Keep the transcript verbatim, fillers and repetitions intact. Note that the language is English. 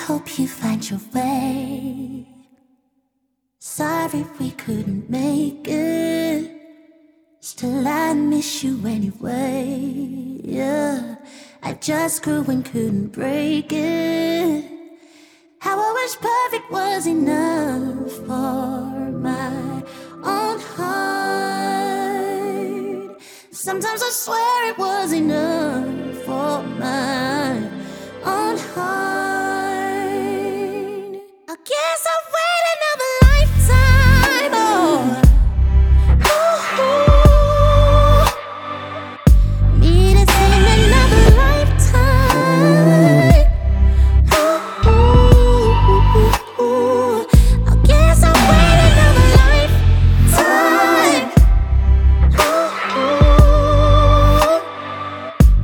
hope you find your way. Sorry we couldn't make it. Still I miss you anyway. Yeah, I just grew and couldn't break it. How I wish perfect was enough for my own heart. Sometimes I swear it was enough.